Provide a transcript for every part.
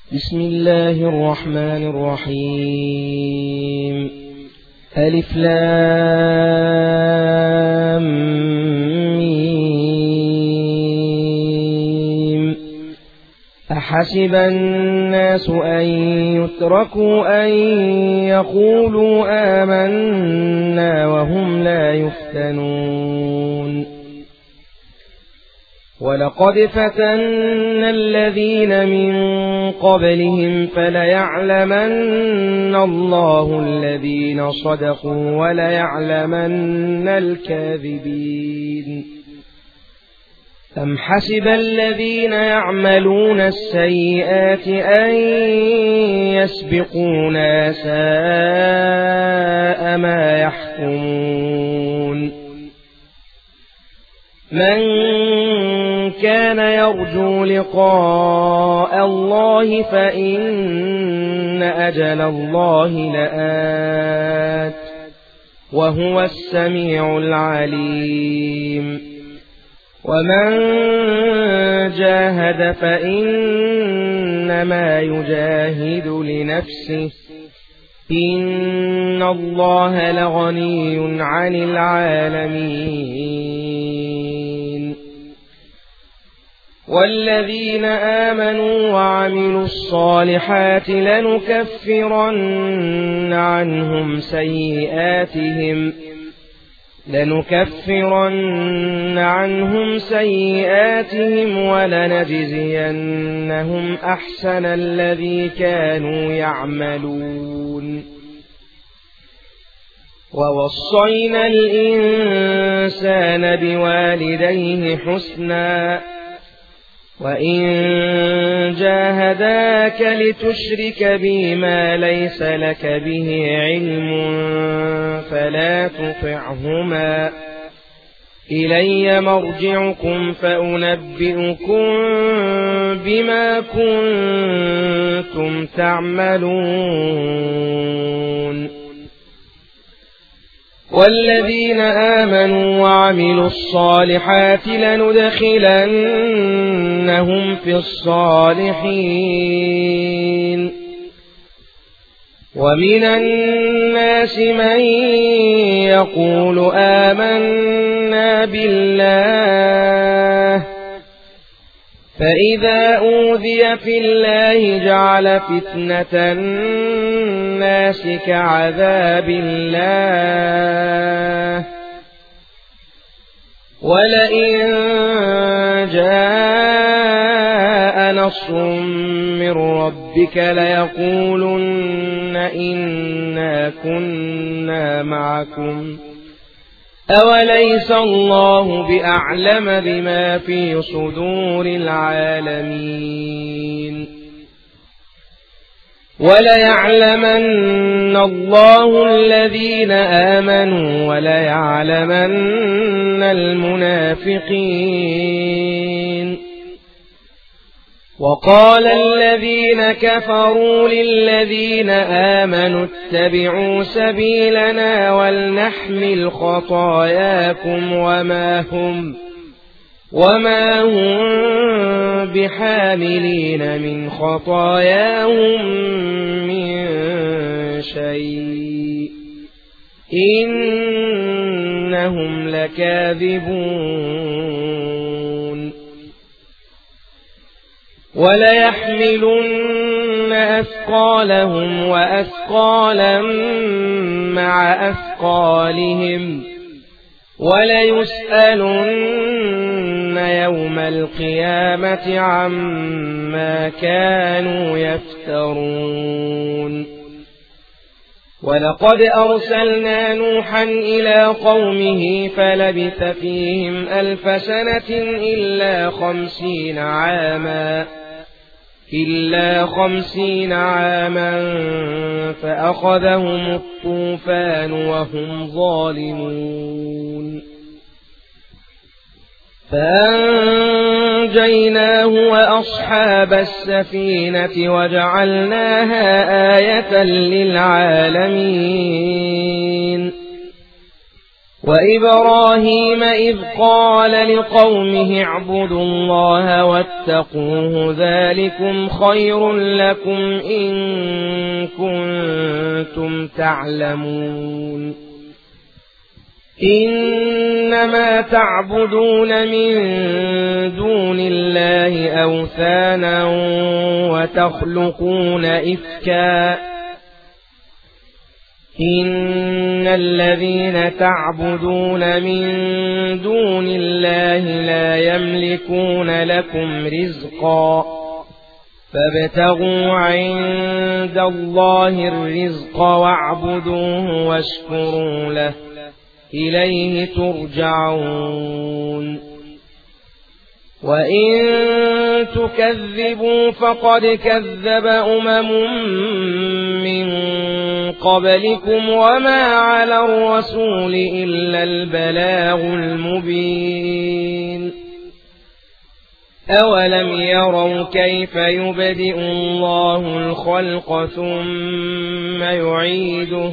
بسم الله الرحمن الرحيم. ألف لام ميم. أحسب الناس أن يتركوا أن يقولوا آمنا وهم لا يفتنون. ولقد فتنا الذين من قبلهم فليعلمن الله الذين صدقوا وليعلمن الكاذبين. أم حسب الذين يعملون السيئات أن يسبقونا ساء ما يحكمون. من كان يرجو لقاء الله فإن أجل الله لآت وهو السميع العليم. ومن جاهد فإنما يجاهد لنفسه إن الله لغني عن العالمين. والذين آمنوا وعملوا الصالحات لنكفرن عنهم سيئاتهم ولنجزينهم أحسن الذي كانوا يعملون. ووصينا الإنسان بوالديه حسنا وإن جاهداك لتشرك بي ما ليس لك به علم فلا تطعهما إلي مرجعكم فأنبئكم بما كنتم تعملون. والذين آمنوا وعملوا الصالحات لندخلنهم في الصالحين. ومن الناس من يقول آمنا بالله فإذا أوذي في الله جعل فتنة الناس كعذاب الله ولئن جاء نصر من ربك ليقولن إنا كنا معكم أوليس الله بأعلم بما في صدور العالمين. وليعلمن الله الذين آمنوا وليعلمن المنافقين. وقال الذين كفروا للذين آمنوا اتبعوا سبيلنا ولنحمل خطاياكم وما هم بحاملين من خطاياهم من شيء إنهم لكاذبون. وليحملن أثقالهم وأثقالا مع أثقالهم وليسألن يوم القيامة عما كانوا يفترون. ولقد أرسلنا نوحا إلى قومه فلبث فيهم 1000 سنة إلا 50 عاما فأخذهم الطوفان وهم ظالمون فأنجيناه وأصحاب السفينة وجعلناها آية للعالمين. وإبراهيم إذ قال لقومه اعبدوا الله واتقوه ذلكم خير لكم إن كنتم تعلمون إنما تعبدون من دون الله أوثانا وتخلقون إفكا إن الذين تعبدون من دون الله لا يملكون لكم رزقا فابتغوا عند الله الرزق واعبدوه واشكروا له إليه ترجعون وإن تكذبوا فقد كذب من قبلكم وما على الرسول إلا البلاغ المبين أولم يروا كيف يبدئ الله الخلق ثم يعيده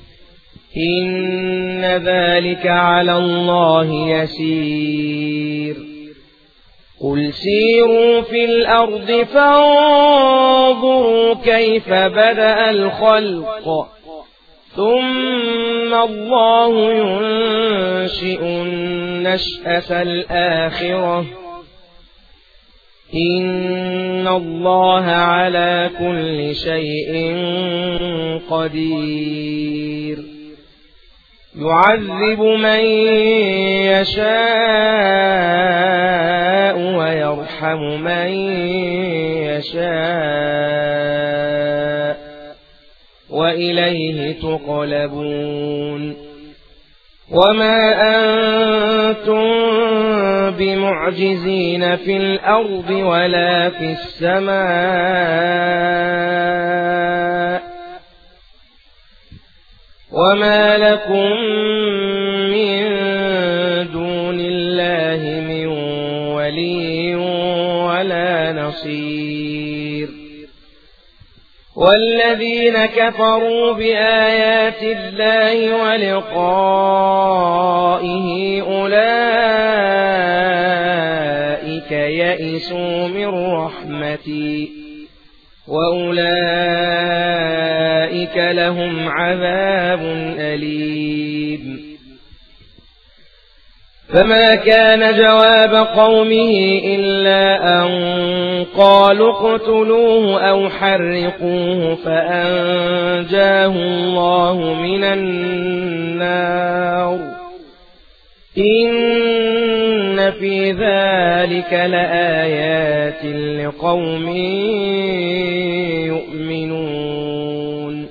إن ذلك على الله يسير قل سيروا في الأرض فانظروا كيف بدأ الخلق ثم الله ينشئ النشأة الآخرة إن الله على كل شيء قدير يعذب من يشاء ويرحم من يشاء وإليه تقلبون وما أنتم بمعجزين في الأرض ولا في السماء وما لكم من دون الله من ولي ولا نصير والذين كفروا بآيات الله ولقائه أولئك يئسوا من رحمتي وأولئك لهم عذاب أليم فما كان جواب قومه إلا أن قالوا اقتلوه أو حرقوه فأنجاه الله من النار إن في ذلك لآيات لقوم يؤمنون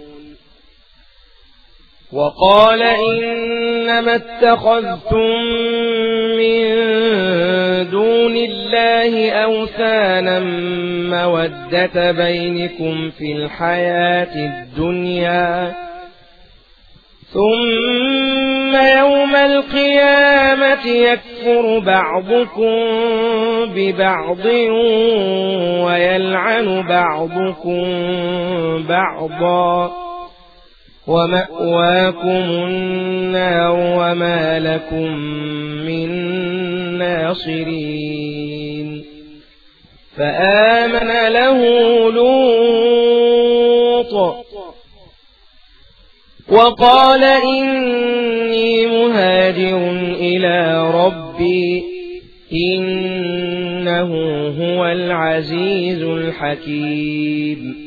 وقال إنما اتخذتم من دون الله أوثانا مودة بينكم في الحياة الدنيا ثم يوم القيامة يكفر بعضكم ببعض ويلعن بعضكم بعضا ومأواكم النار وما لكم من ناصرين فآمن له لوط وقال إني مهاجر إلى ربي إنه هو العزيز الحكيم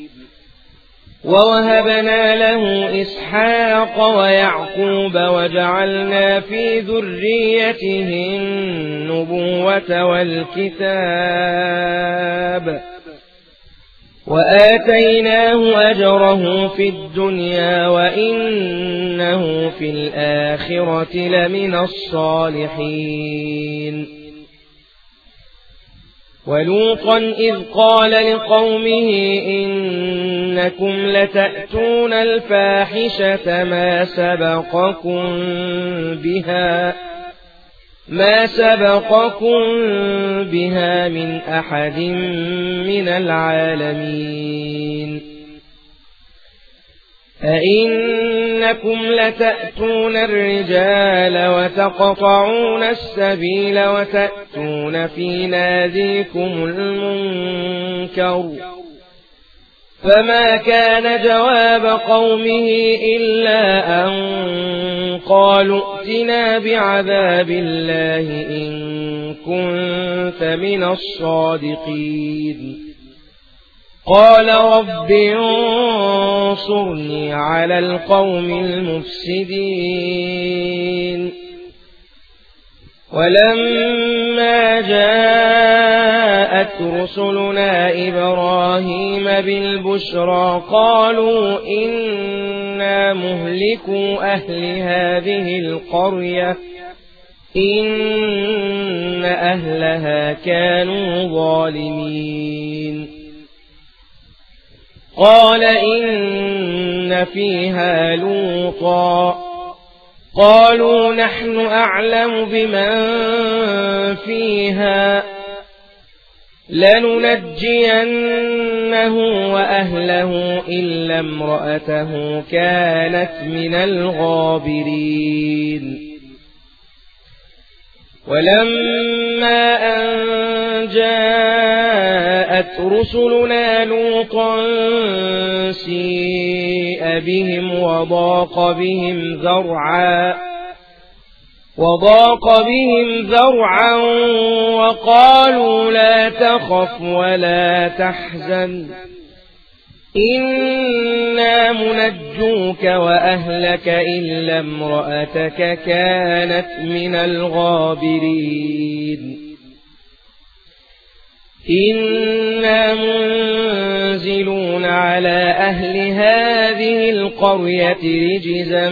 ووهبنا له إسحاق ويعقوب وجعلنا في ذريته النبوة والكتاب وآتيناه أجره في الدنيا وإنه في الآخرة لمن الصالحين ولوطا إذ قال لقومه إنكم لتأتون الفاحشة ما سبقكم بها من أحد من العالمين أئنكم لتأتون الرجال وتقطعون السبيل وتأتون في ناديكم المنكر فما كان جواب قومه إلا أن قالوا ائتنا بعذاب الله إن كنت من الصادقين قال رب انصرني على القوم المفسدين ولما جاءت رسلنا إبراهيم بالبشرى قالوا إنا مهلكو أهل هذه القرية إن أهلها كانوا ظالمين قال إن فيها لوطا قالوا نحن أعلم بمن فيها لننجينه وأهله إلا امرأته كانت من الغابرين ولما أن جاءت رسلنا لوطا سيء بهم وضاق بهم ذرعا وقالوا لا تخف ولا تحزن إنا منجوك وأهلك إلا امرأتك كانت من الغابرين إنا منزلون على أهل هذه القرية رجزا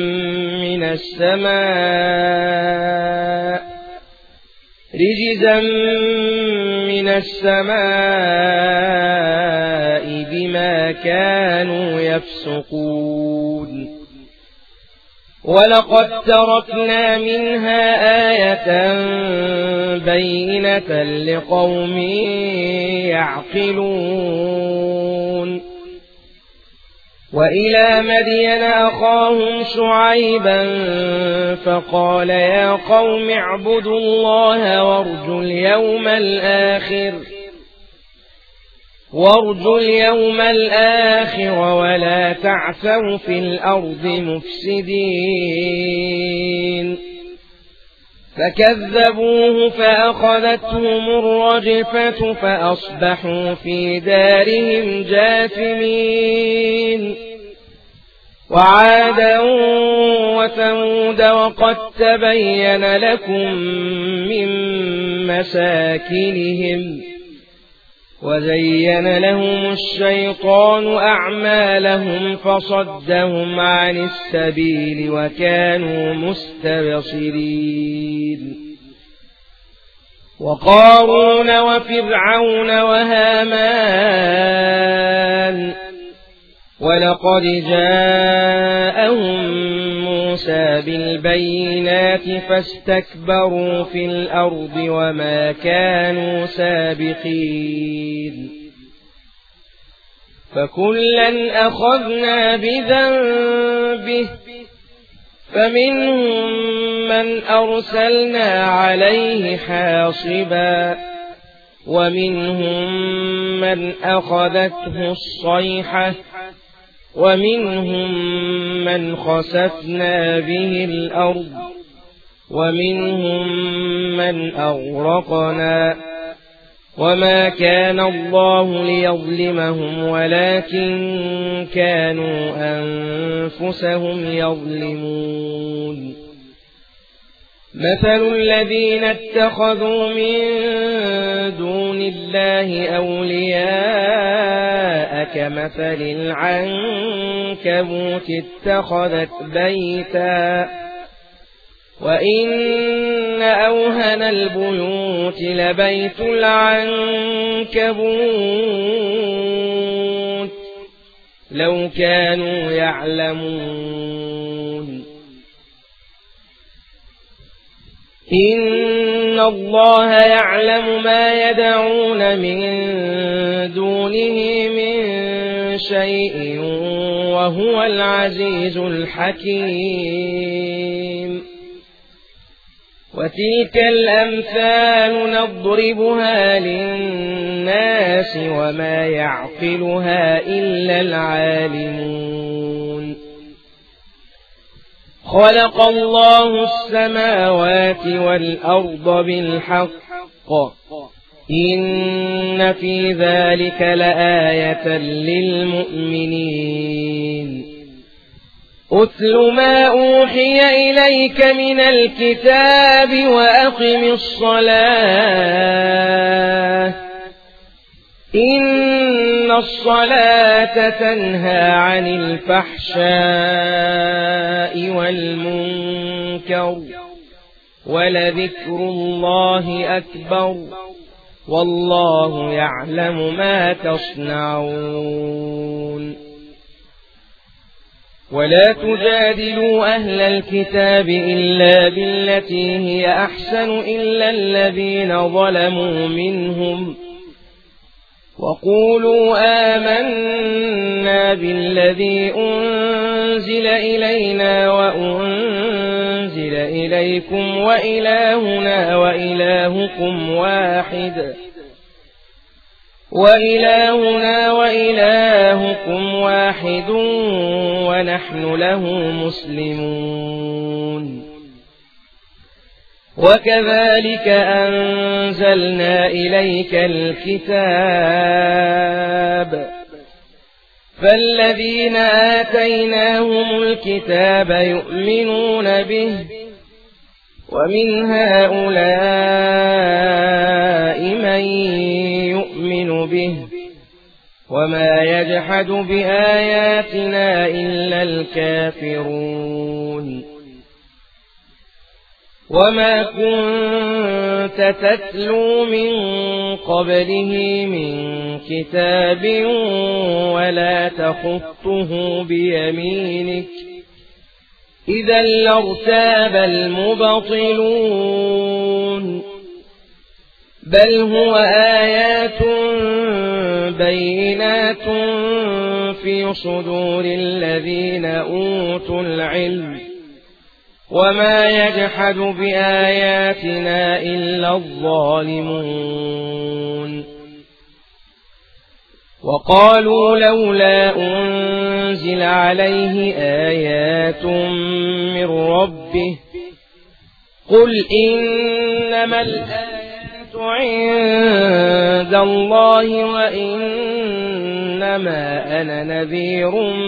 من السماء بما كانوا يفسقون ولقد تركنا منها آية بينة لقوم يعقلون وإلى مدين أخاهم شعيبا فقال يا قوم اعبدوا الله وارجوا اليوم الآخر ولا تعثوا في الأرض مفسدين فكذبوه فأخذتهم الرجفة فأصبحوا في دارهم جاثمين وعادا وثمود وقد تبين لكم من مساكنهم وزين لهم الشيطان أعمالهم فصدهم عن السبيل وكانوا مستبصرين وقارون وفرعون وهامان ولقد جاءهم موسى بالبينات فاستكبروا في الأرض وما كانوا سابقين فكلا أخذنا بذنبه فمنهم من أرسلنا عليه حاصبا ومنهم من أخذته الصيحة ومنهم من خسفنا به الأرض ومنهم من أغرقنا وما كان الله ليظلمهم ولكن كانوا أنفسهم يظلمون مثل الذين اتخذوا من دون الله أولياء كمثل العنكبوت اتخذت بيتا وإن أوهن البيوت لبيت العنكبوت لو كانوا يعلمون إن الله يعلم ما يدعون من دونه من شيء وهو العزيز الحكيم. وتلك الأمثال نضربها للناس وما يعقلها إلا العالمون. خلق الله السماوات والأرض بالحق إن في ذلك لآية للمؤمنين. أتل ما أوحي إليك من الكتاب وأقم الصلاة إن الصلاة تنهى عن الفحشاء والمنكر ولذكر الله أكبر والله يعلم ما تصنعون. ولا تجادلوا أهل الكتاب إلا بالتي هي أحسن إلا الذين ظلموا منهم وقولوا آمنا بالذي أنزل إلينا وأنزل إليكم وإلهنا وإلهكم واحد ونحن له مسلمون. وكذلك أنزلنا إليك الكتاب فالذين آتيناهم الكتاب يؤمنون به ومن هؤلاء من يؤمن به وما يجحد بآياتنا إلا الكافرون. وما كنت تتلو من قبله من كتاب ولا تخطه بيمينك إذا لارتاب المبطلون بل هو آيات بينات في صدور الذين أوتوا العلم وما يجحد بآياتنا إلا الظالمون. وقالوا لولا أنزل عليه آيات من ربه قل إنما الآيات عند الله وإنما أنا نذير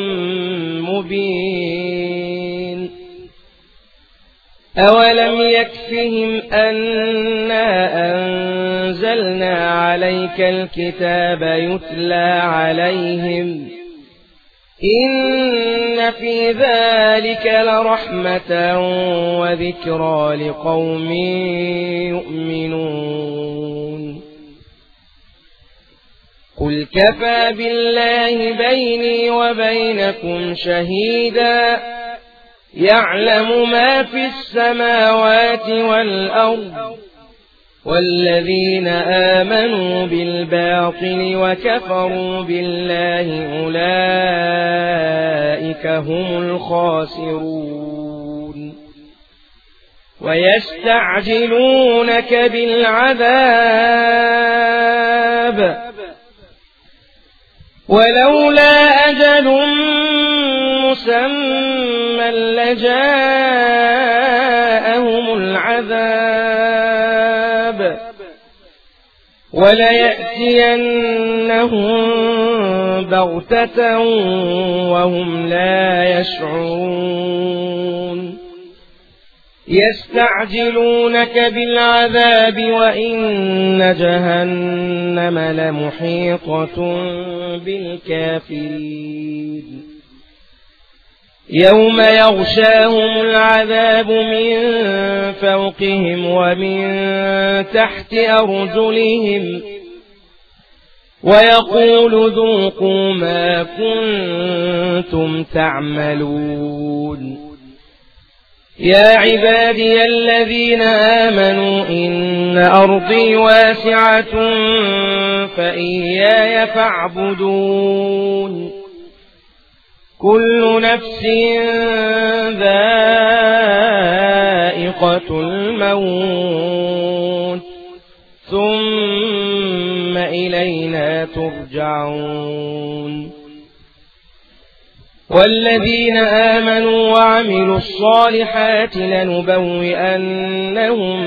مبين. أولم يكفهم أنا أنزلنا عليك الكتاب يتلى عليهم إن في ذلك لرحمة وذكرى لقوم يؤمنون. قل كفى بالله بيني وبينكم شهيدا يعلم ما في السماوات والأرض والذين آمنوا بالباطل وكفروا بالله أولئك هم الخاسرون. ويستعجلونك بالعذاب ولولا أجل مسمى لجاءهم العذاب وليأتينهم بغتة وهم لا يشعرون. يستعجلونك بالعذاب وإن جهنم لمحيطة بالكافرين. يوم يغشاهم العذاب من فوقهم ومن تحت أرجلهم ويقول ذوقوا ما كنتم تعملون. يا عبادي الذين آمنوا إن أرضي واسعة فإياي فاعبدون كل نفس ذائقة الموت ثم إلينا ترجعون والذين آمنوا وعملوا الصالحات لنبوئنهم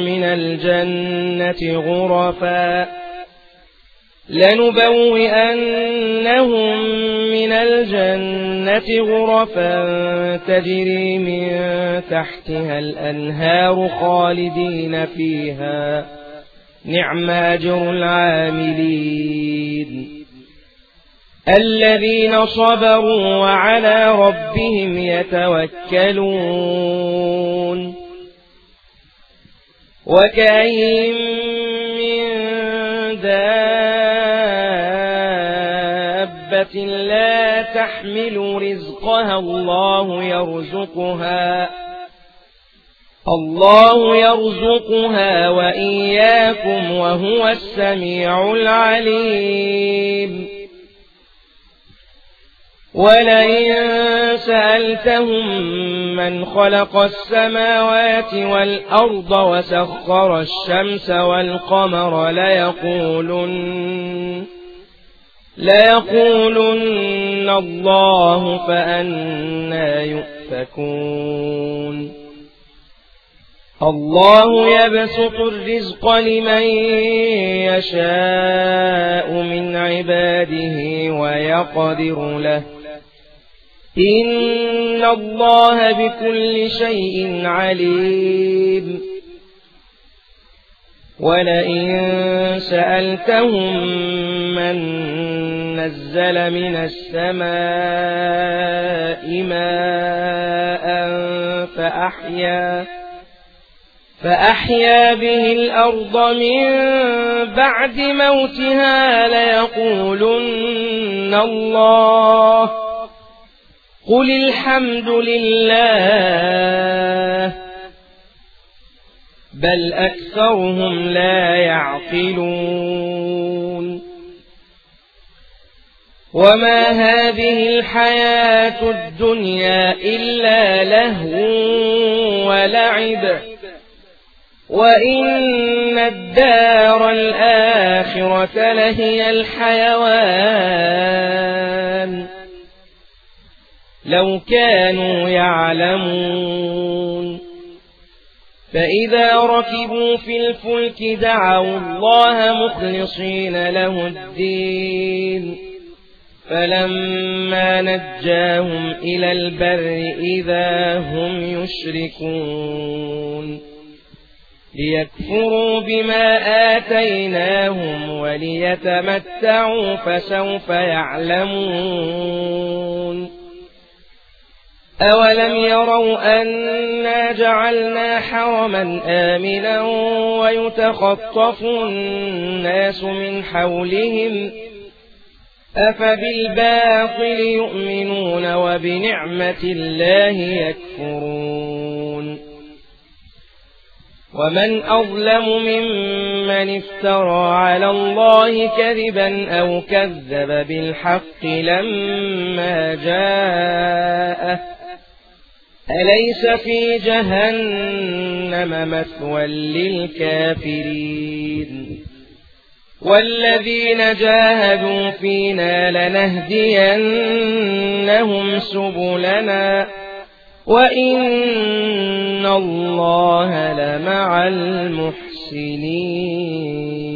من الجنة غرفا تجري من تحتها الأنهار خالدين فيها نعم أجر العاملين الذين صبروا وعلى ربهم يتوكلون وكأين من دابة لا تحمل رزقها الله يرزقها وإياكم وهو السميع العليم ولئن سألتهم من خلق السماوات والأرض وسخر الشمس والقمر ليقولن الله فأنى يؤفكون الله يبسط الرزق لمن يشاء من عباده ويقدر له إن الله بكل شيء عليم ولئن سألتهم من نزل من السماء ماء فأحيا به الأرض من بعد موتها ليقولن الله قل الحمد لله بل أكثرهم لا يعقلون وما هذه الحياة الدنيا إلا لهو ولعب وإن الدار الآخرة لهي الحيوان لو كانوا يعلمون فإذا ركبوا في الفلك دعوا الله مخلصين له الدين فلما نجاهم إلى البر إذا هم يشركون ليكفروا بما آتيناهم وليتمتعوا فسوف يعلمون أولم يروا أنا جعلنا حرما آمنا ويتخطف الناس من حولهم أفبالباطل يؤمنون وبنعمة الله يكفرون ومن أظلم ممن افترى على الله كذبا أو كذب بالحق لما جاءه أليس في جهنم مثوى للكافرين والذين جاهدوا فينا لنهدينهم سبلنا وإن الله لمع المحسنين